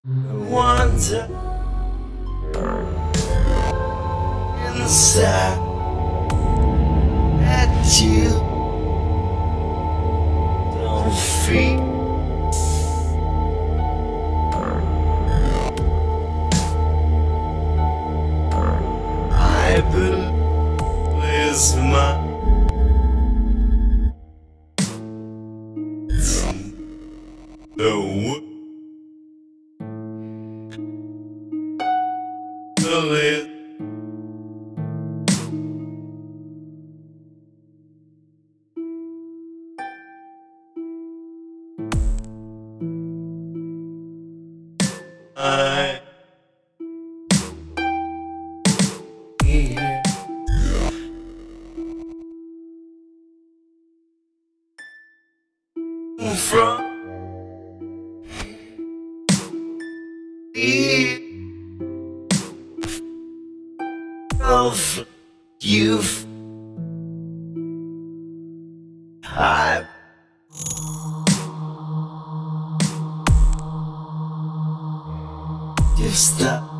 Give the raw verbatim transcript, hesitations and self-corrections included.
wonder inside that you don't feel. I believe my the believe I hear from the of youth. I just stop.